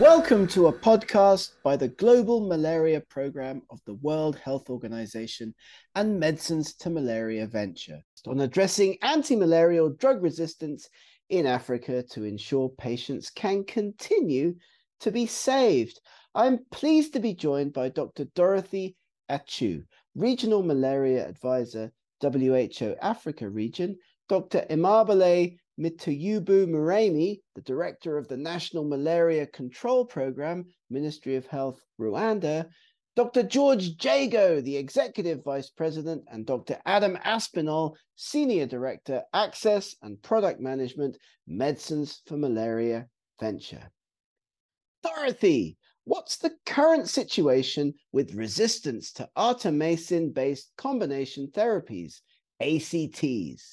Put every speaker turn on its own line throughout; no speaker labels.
Welcome to a podcast by the Global Malaria Programme of the World Health Organization and Medicines to Malaria Venture on addressing anti-malarial drug resistance in Africa to ensure patients can continue to be saved. I'm pleased to be joined by Dr. Dorothy Achu, Regional Malaria Advisor, WHO Africa Region, Dr. Imabale Mituyubu Muremi, the Director of the National Malaria Control Programme, Ministry of Health, Rwanda, Dr. George Jago, the Executive Vice President, and Dr. Adam Aspinall, Senior Director, Access and Product Management, Medicines for Malaria Venture. Dorothy, what's the current situation with resistance to artemisinin-based combination therapies, ACTs?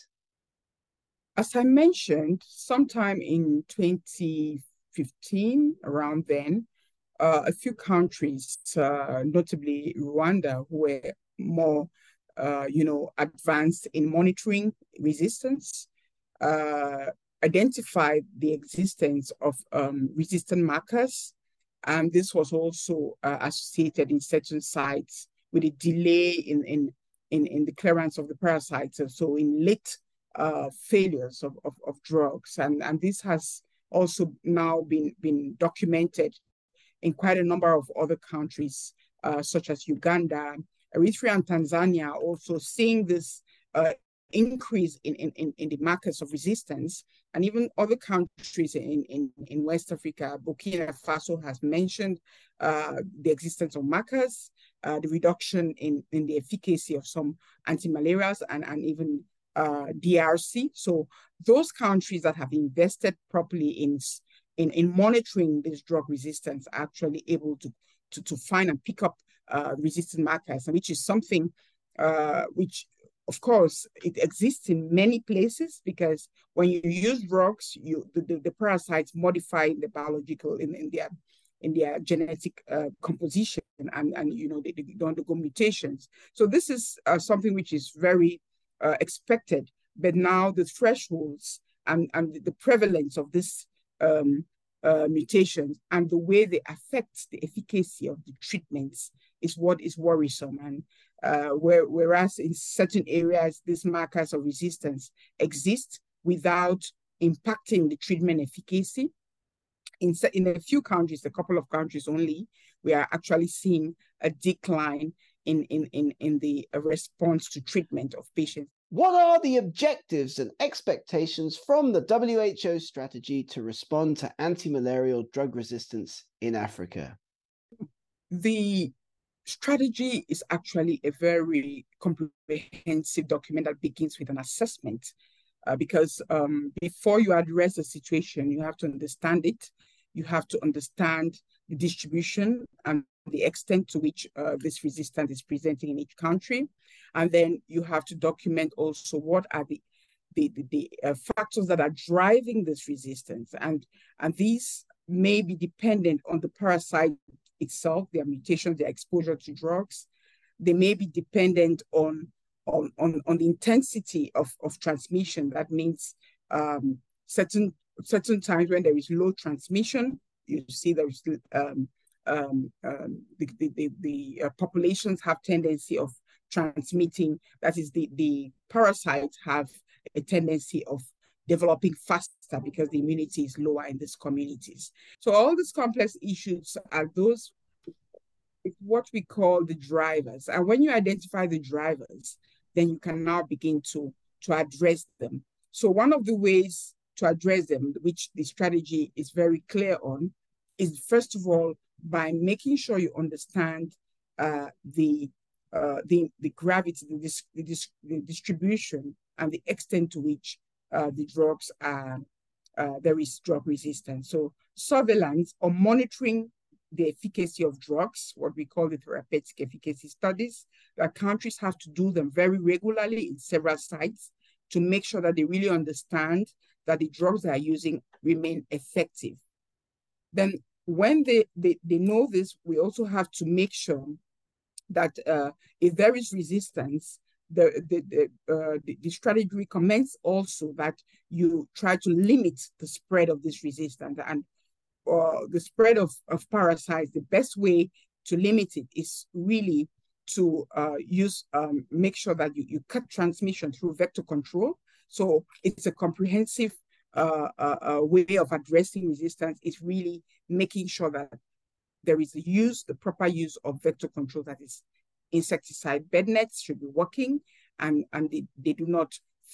As I mentioned, sometime in 2015, around then, a few countries, notably Rwanda, who were more, advanced in monitoring resistance, identified the existence of resistant markers. And this was also associated in certain sites with a delay in the clearance of the parasites. So in late failures of drugs. And this has also now been documented in quite a number of other countries, such as Uganda, Eritrea, and Tanzania, also seeing this increase in the markers of resistance. And even other countries in West Africa, Burkina Faso has mentioned the existence of markers, the reduction in the efficacy of some antimalarials, and even DRC. So those countries that have invested properly in monitoring this drug resistance are actually able to find and pick up resistant markers, which is something which, of course, it exists in many places, because when you use drugs, the parasites modify the biological in their genetic composition, and they undergo mutations. So this is something which is very expected, but now the thresholds and the prevalence of this mutations and the way they affect the efficacy of the treatments is what is worrisome. And whereas in certain areas these markers of resistance exist without impacting the treatment efficacy, in a few countries, a couple of countries only, we are actually seeing a decline in the response to treatment of patients.
What are the objectives and expectations from the WHO strategy to respond to anti-malarial drug resistance in Africa?
The strategy is actually a very comprehensive document that begins with an assessment, because before you address the situation, you have to understand it. You have to understand the distribution and the extent to which this resistance is presenting in each country. And then you have to document also what are the factors that are driving this resistance. And these may be dependent on the parasite itself, their mutations, their exposure to drugs. They may be dependent on the intensity of transmission. That means certain times when there is low transmission, you see there is the populations have tendency of transmitting. That is, the parasites have a tendency of developing faster because the immunity is lower in these communities. So all these complex issues are those, what we call the drivers. And when you identify the drivers, then you can now begin to address them. So one of the ways to address them, which the strategy is very clear on, is first of all, by making sure you understand the gravity, the distribution, and the extent to which the drugs are, there is drug resistance. So surveillance or monitoring the efficacy of drugs, what we call the therapeutic efficacy studies, that countries have to do them very regularly in several sites to make sure that they really understand that the drugs they are using remain effective. Then when they know this, we also have to make sure that if there is resistance, the strategy recommends also that you try to limit the spread of this resistance. And the spread of parasites, the best way to limit it is really to make sure that you cut transmission through vector control. So it's a comprehensive way of addressing resistance. Is really making sure that there is the proper use of vector control, that is insecticide. Bed nets should be working, and they do not,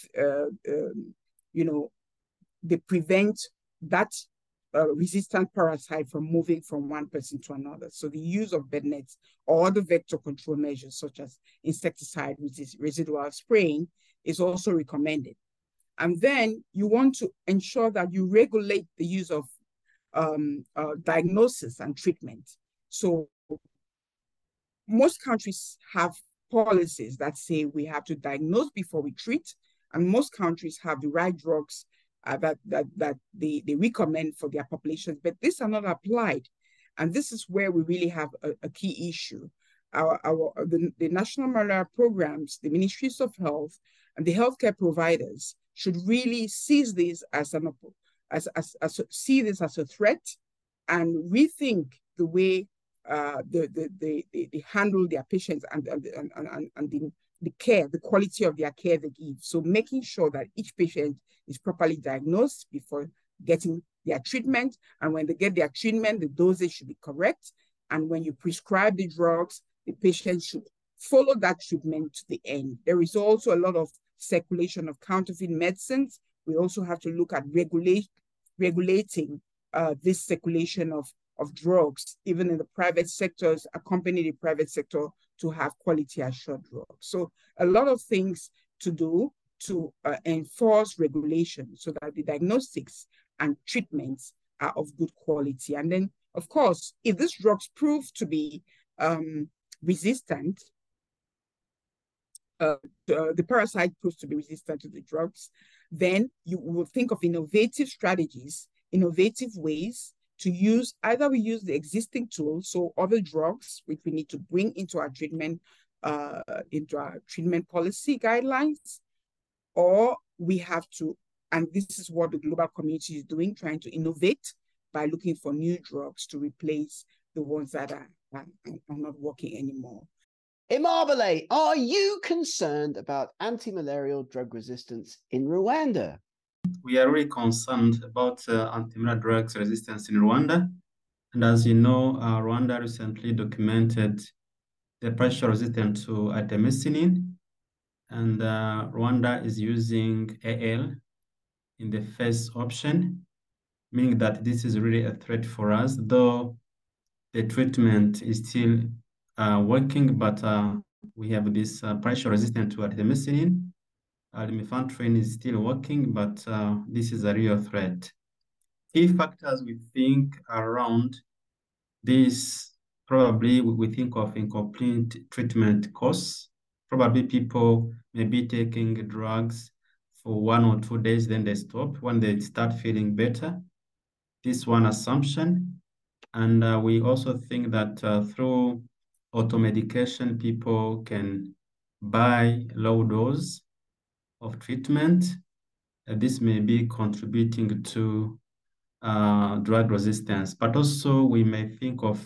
they prevent that resistant parasite from moving from one person to another. So the use of bed nets or the vector control measures such as insecticide residual spraying is also recommended. And then you want to ensure that you regulate the use of diagnosis and treatment. So most countries have policies that say we have to diagnose before we treat, and most countries have the right drugs that they recommend for their populations, but these are not applied. And this is where we really have a key issue. The national malaria programs, the ministries of health, and the healthcare providers should really seize this see this as a threat, and rethink the way they handle their patients and the care, the quality of their care they give. So making sure that each patient is properly diagnosed before getting their treatment. And when they get their treatment, the dosage should be correct. And when you prescribe the drugs, the patient should follow that treatment to the end. There is also a lot of circulation of counterfeit medicines. We also have to look at regulating this circulation of drugs, even in the private sectors, accompany the private sector to have quality assured drugs. So a lot of things to do to enforce regulation so that the diagnostics and treatments are of good quality. And then, of course, if these drugs prove to be resistant, the parasite proves to be resistant to the drugs, then you will think of innovative strategies, innovative ways to use. Either we use the existing tools, so other drugs which we need to bring into our treatment policy guidelines, or we have to, and this is what the global community is doing, trying to innovate by looking for new drugs to replace the ones that are not working anymore.
Imabile, are you concerned about anti-malarial drug resistance in Rwanda?
We are really concerned about anti-malarial drugs resistance in Rwanda. And as you know, Rwanda recently documented the pressure resistant to artemisinin. And Rwanda is using AL in the first option, meaning that this is really a threat for us, though the treatment is still working, but we have this pressure resistant to artemisinin. Lumefantrine is still working, but this is a real threat. Key factors we think around this, probably we think of incomplete treatment course. Probably people may be taking drugs for 1 or 2 days, then they stop when they start feeling better. This one assumption. And we also think that through automedication, people can buy low dose of treatment. This may be contributing to drug resistance, but also we may think of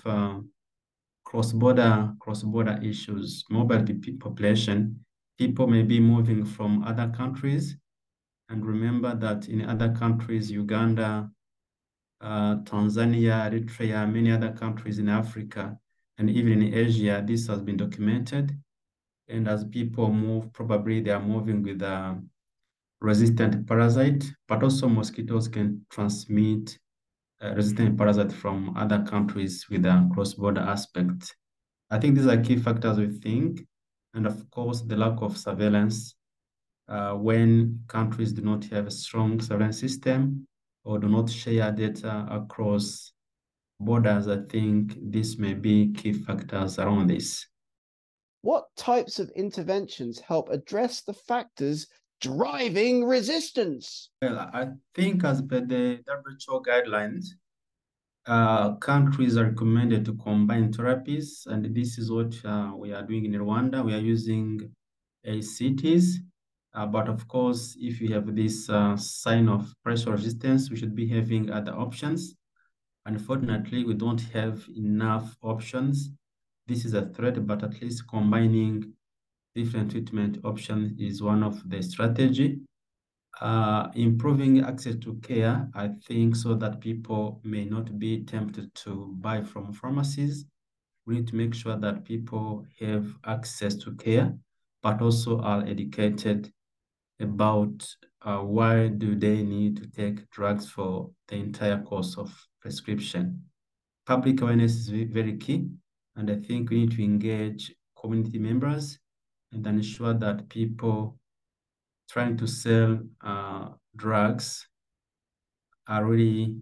cross-border issues, mobile population. People may be moving from other countries, and remember that in other countries, Uganda, Tanzania, Eritrea, many other countries in Africa, and even in Asia, this has been documented. And as people move, probably they are moving with a resistant parasite, but also mosquitoes can transmit resistant parasite from other countries with a cross-border aspect. I think these are key factors we think. And of course, the lack of surveillance when countries do not have a strong surveillance system or do not share data across borders. I think this may be key factors around this.
What types of interventions help address the factors driving resistance?
Well, I think as per the WHO guidelines, countries are recommended to combine therapies, and this is what we are doing in Rwanda. We are using ACTs, but of course, if you have this sign of pressure resistance, we should be having other options. Unfortunately, we don't have enough options. This is a threat, but at least combining different treatment options is one of the strategy. Improving access to care, I think, so that people may not be tempted to buy from pharmacies. We need to make sure that people have access to care, but also are educated about why do they need to take drugs for the entire course of prescription. Public awareness is very key, and I think we need to engage community members and ensure that people trying to sell drugs are really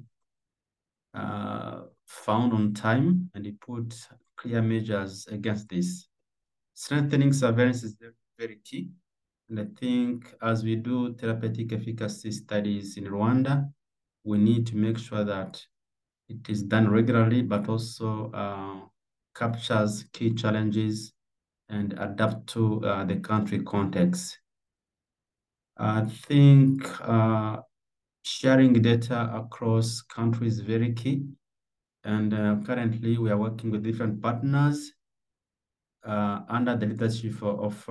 found on time, and they put clear measures against this. Strengthening surveillance is very, very key. And I think as we do therapeutic efficacy studies in Rwanda, we need to make sure that it is done regularly, but also captures key challenges and adapt to the country context. I think sharing data across countries is very key. And currently we are working with different partners under the leadership of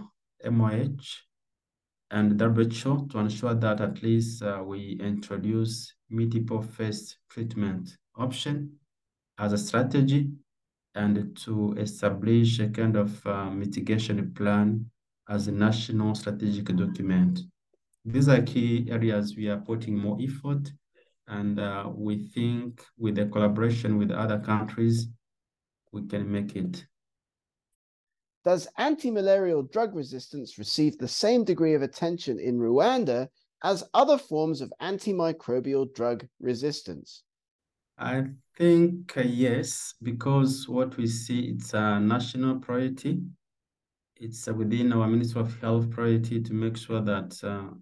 MOH and WHO to ensure that at least we introduce multiple phase treatment option as a strategy, and to establish a kind of mitigation plan as a national strategic document. These are key areas we are putting more effort, and we think with the collaboration with other countries, we can make it.
Does anti-malarial drug resistance receive the same degree of attention in Rwanda as other forms of antimicrobial drug resistance?
I think yes, because what we see, it's a national priority. It's within our Ministry of Health priority to make sure that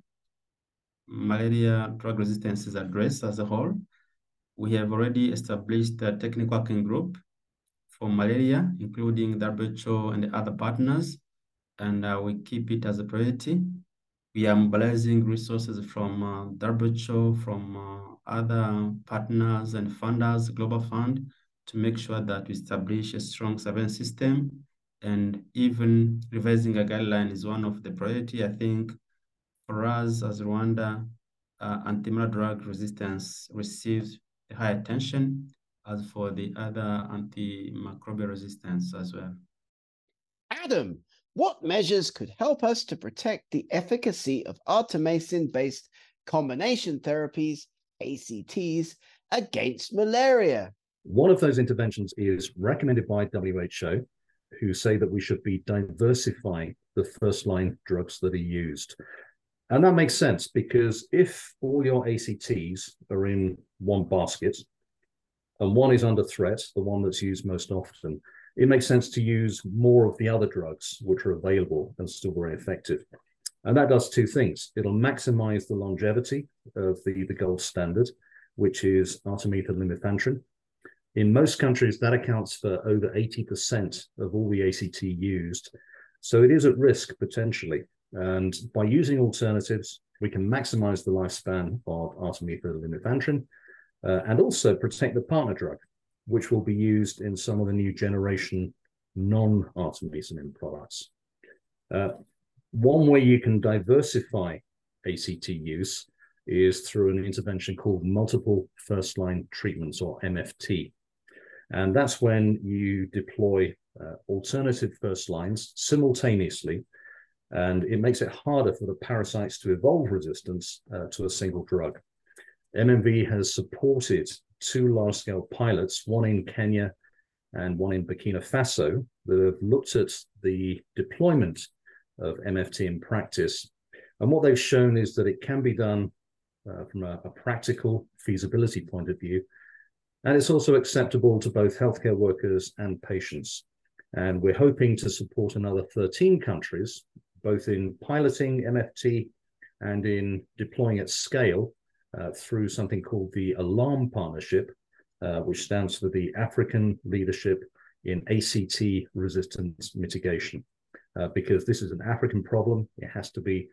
malaria drug resistance is addressed as a whole. We have already established a technical working group for malaria, including WHO and other partners, and we keep it as a priority. We are mobilizing resources from WHO, from other partners and funders, Global Fund, to make sure that we establish a strong surveillance system. And even revising a guideline is one of the priority. I think for us as Rwanda, antimalarial drug resistance receives high attention, as for the other antimicrobial resistance as well.
Adam, what measures could help us to protect the efficacy of artemisinin-based combination therapies, ACTs, against malaria?
One of those interventions is recommended by WHO, who say that we should be diversifying the first-line drugs that are used. And that makes sense, because if all your ACTs are in one basket and one is under threat, the one that's used most often, it makes sense to use more of the other drugs which are available and still very effective. And that does two things. It'll maximize the longevity of the gold standard, which is artemether-lumefantrine. In most countries, that accounts for over 80% of all the ACT used. So it is at risk potentially. And by using alternatives, we can maximize the lifespan of artemether-lumefantrine and also protect the partner drug, which will be used in some of the new generation non-artemisinin products. One way you can diversify ACT use is through an intervention called multiple first-line treatments, or MFT. And that's when you deploy alternative first lines simultaneously, and it makes it harder for the parasites to evolve resistance to a single drug. MMV has supported 2 large-scale pilots, one in Kenya and one in Burkina Faso, that have looked at the deployment of MFT in practice. And what they've shown is that it can be done from a practical feasibility point of view, and it's also acceptable to both healthcare workers and patients. And we're hoping to support another 13 countries, both in piloting MFT and in deploying at scale through something called the ALARM Partnership, which stands for the African Leadership in ACT Resistance Mitigation. Because this is an African problem, it has to be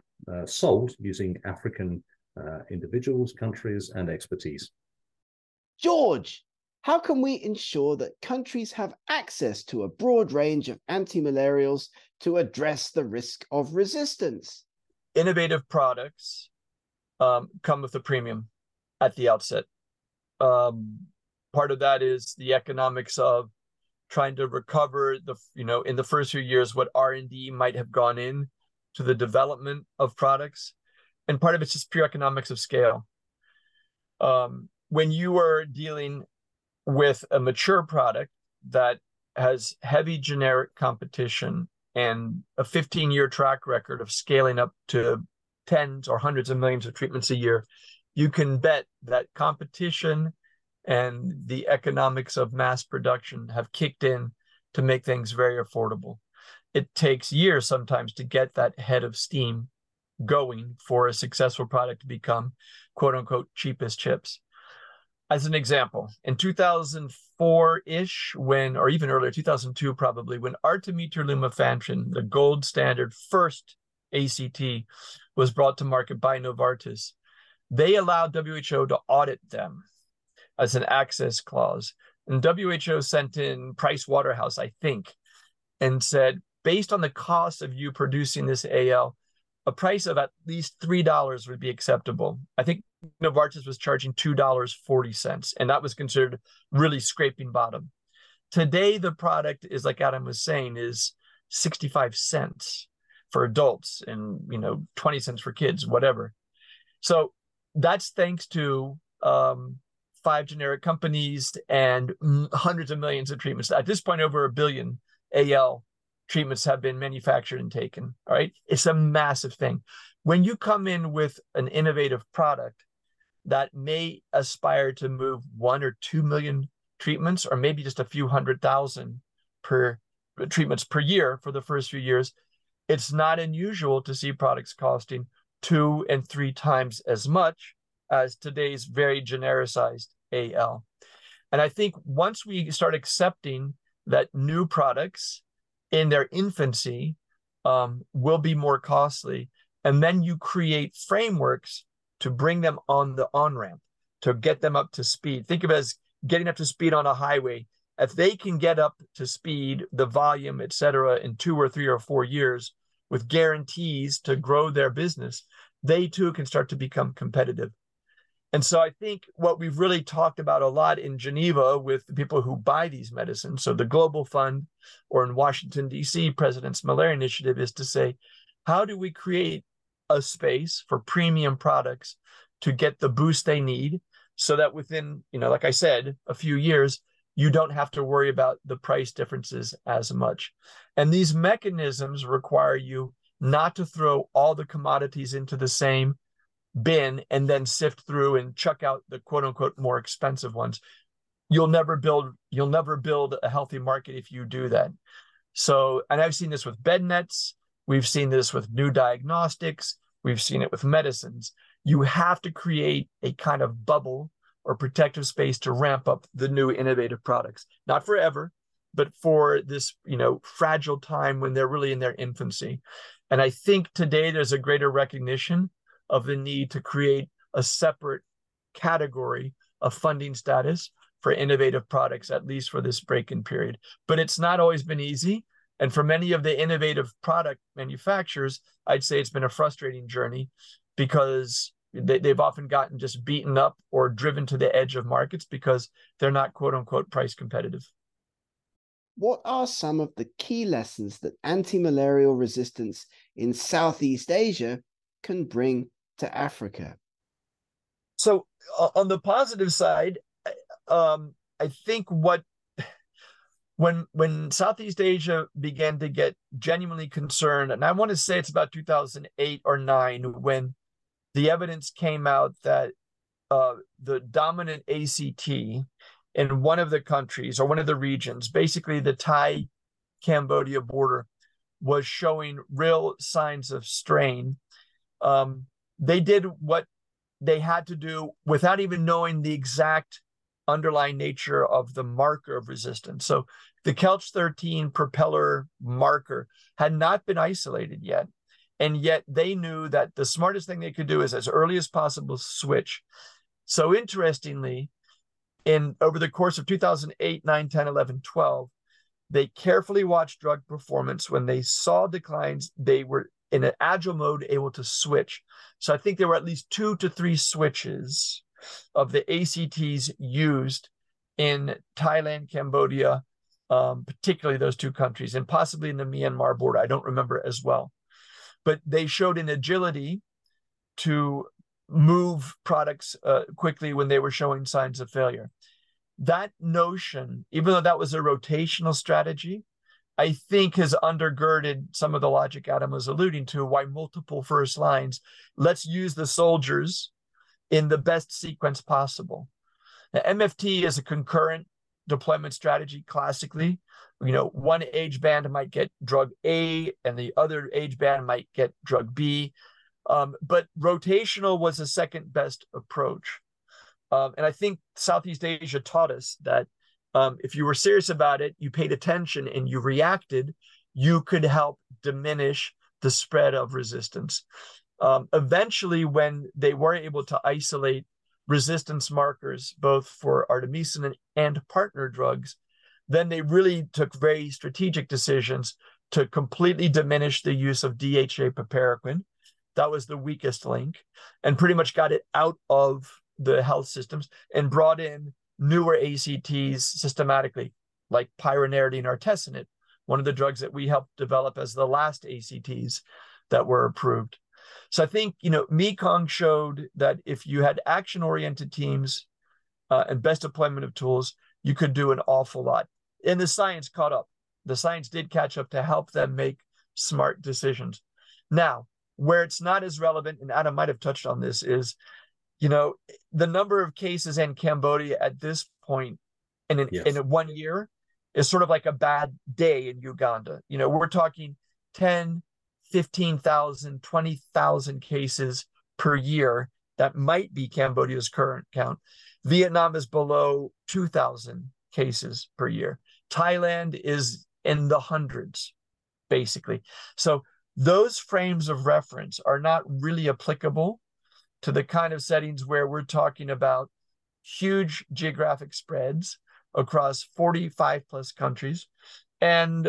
solved using African individuals, countries, and expertise.
George, how can we ensure that countries have access to a broad range of antimalarials to address the risk of resistance?
Innovative products come with a premium at the outset. Part of that is the economics of trying to recover in the first few years what R&D might have gone in to the development of products, and part of it's just pure economics of scale. When you are dealing with a mature product that has heavy generic competition and a 15-year track record of scaling up to tens or hundreds of millions of treatments a year, you can bet that competition and the economics of mass production have kicked in to make things very affordable. It takes years sometimes to get that head of steam going for a successful product to become quote unquote cheapest chips. As an example, in 2004-ish, or even earlier, 2002 probably, when artemether lumefantrine, the gold standard first ACT, was brought to market by Novartis, they allowed WHO to audit them as an access clause. And WHO sent in Price Waterhouse, I think, and said, based on the cost of you producing this AL, a price of at least $3 would be acceptable. I think Novartis was charging $2.40, and that was considered really scraping bottom. Today, the product is, like Adam was saying, is 65 cents for adults and 20 cents for kids, whatever. So that's thanks to 5 generic companies and hundreds of millions of treatments. At this point, over 1 billion AL treatments have been manufactured and taken. All right, it's a massive thing. When you come in with an innovative product that may aspire to move 1 or 2 million treatments, or maybe just a few 100,000 treatments per year for the first few years, it's not unusual to see products costing 2 and 3 times as much as today's very genericized AL. And I think once we start accepting that new products in their infancy will be more costly, and then you create frameworks to bring them on the on-ramp, to get them up to speed. Think of it as getting up to speed on a highway. If they can get up to speed, the volume, et cetera, in 2 or 3 or 4 years with guarantees to grow their business, they too can start to become competitive. And so I think what we've really talked about a lot in Geneva with the people who buy these medicines, so the Global Fund, or in Washington, D.C., President's Malaria Initiative, is to say, how do we create a space for premium products to get the boost they need so that within, like I said, a few years, you don't have to worry about the price differences as much. And these mechanisms require you not to throw all the commodities into the same bin and then sift through and chuck out the quote unquote more expensive ones. You'll never build a healthy market if you do that. So, and I've seen this with bed nets. We've seen this with new diagnostics. We've seen it with medicines. You have to create a kind of bubble or protective space to ramp up the new innovative products. Not forever, but for this, fragile time when they're really in their infancy. And I think today there's a greater recognition of the need to create a separate category of funding status for innovative products, at least for this break-in period. But it's not always been easy. And for many of the innovative product manufacturers, I'd say it's been a frustrating journey because they've often gotten just beaten up or driven to the edge of markets because they're not quote unquote price competitive.
What are some of the key lessons that anti-malarial resistance in Southeast Asia can bring to Africa?
So on the positive side, I think when Southeast Asia began to get genuinely concerned, and I want to say it's about 2008 or 9, when the evidence came out that the dominant ACT in one of the countries or one of the regions, basically the Thai-Cambodia border, was showing real signs of strain. They did what they had to do without even knowing the exact underlying nature of the marker of resistance. So the Kelch-13 propeller marker had not been isolated yet. And yet they knew that the smartest thing they could do is as early as possible switch. So interestingly, over the course of 2008, 9, 10, 11, 12, they carefully watched drug performance. When they saw declines, they were in an agile mode able to switch. So I think there were at least 2 to 3 switches of the ACTs used in Thailand, Cambodia, particularly those 2 countries, and possibly in the Myanmar border. I don't remember as well. But they showed an agility to move products quickly when they were showing signs of failure. That notion, even though that was a rotational strategy, I think has undergirded some of the logic Adam was alluding to, why multiple first lines. Let's use the soldiers in the best sequence possible. Now, MFT is a concurrent deployment strategy classically. One age band might get drug A and the other age band might get drug B. But rotational was the second best approach. And I think Southeast Asia taught us that if you were serious about it, you paid attention and you reacted, you could help diminish the spread of resistance. Eventually, when they were able to isolate resistance markers, both for artemisinin and partner drugs, then they really took very strategic decisions to completely diminish the use of DHA piperacin. That was the weakest link, and pretty much got it out of the health systems and brought in newer ACTs systematically, like pyronaridine artesunate, one of the drugs that we helped develop as the last ACTs that were approved. So I think, Mekong showed that if you had action-oriented teams and best deployment of tools, you could do an awful lot. And the science caught up. The science did catch up to help them make smart decisions. Now, where it's not as relevant, and Adam might have touched on this, is, the number of cases in Cambodia at this point in 1 year is sort of like a bad day in Uganda. We're talking 10, 15,000, 20,000 cases per year. That might be Cambodia's current count. Vietnam is below 2,000 cases per year. Thailand is in the hundreds, basically. So those frames of reference are not really applicable to the kind of settings where we're talking about huge geographic spreads across 45 plus countries and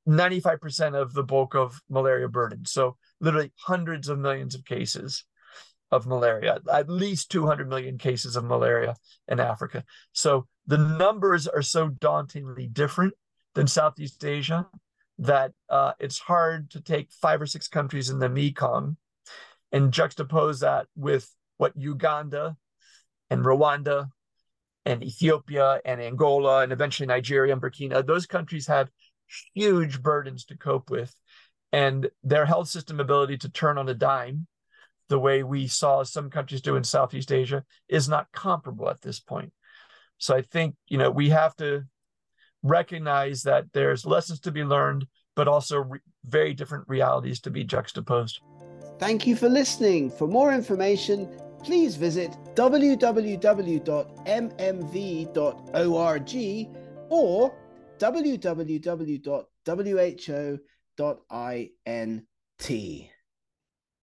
95% of the bulk of malaria burden. So literally hundreds of millions of cases of malaria, at least 200 million cases of malaria in Africa. So the numbers are so dauntingly different than Southeast Asia that it's hard to take 5 or 6 countries in the Mekong and juxtapose that with what Uganda and Rwanda and Ethiopia and Angola and eventually Nigeria and Burkina. Those countries have huge burdens to cope with, and their health system ability to turn on a dime, the way we saw some countries do in Southeast Asia, is not comparable at this point. So I think, we have to recognize that there's lessons to be learned, but also very different realities to be juxtaposed.
Thank you for listening. For more information, please visit www.mmv.org or www.who.int.